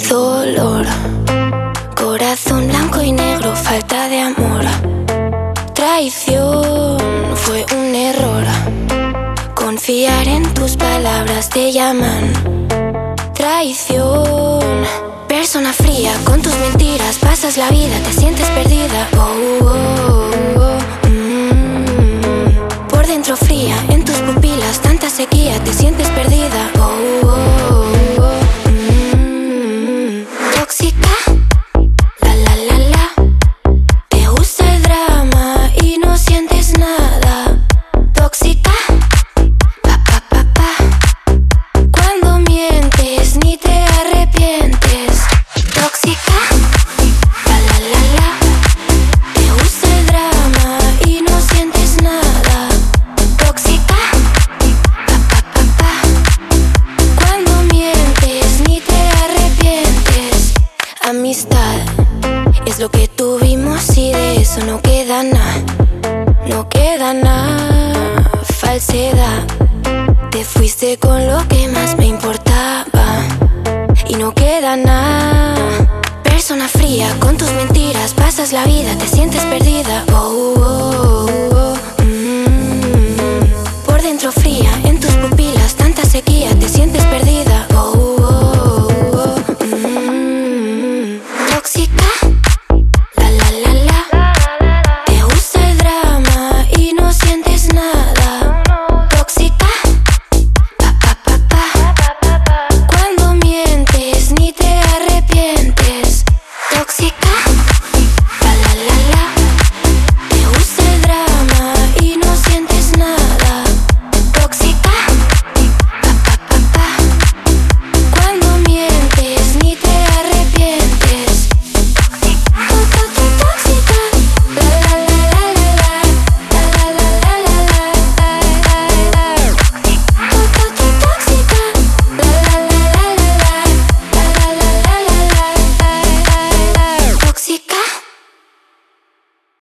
dolor, corazón blanco y negro, falta de amor. Traición fue un error, confiar en tus palabras te llaman traición. Persona fría, con tus mentiras pasas la vida, te sientes perdida. Por dentro fría, en tus pupilas tanta sequía, te sientes perdida. Tóxica, la la la la. Te gusta el drama y no sientes nada. Tóxica, pa pa pa pa. Cuando mientes ni te arrepientes. Tóxica, la la la la. Te gusta el drama y no sientes nada. Tóxica, pa pa pa pa. Cuando mientes ni te arrepientes. Amistad es lo que tuvimos y de eso no queda nada. No queda nada. Falsedad, te fuiste con lo que más me importaba y no queda nada. Persona fría, con tus mentiras pasas la vida, te sientes perdida. Por dentro fría, en tus pupilas tanta sequía, te sientes perdida.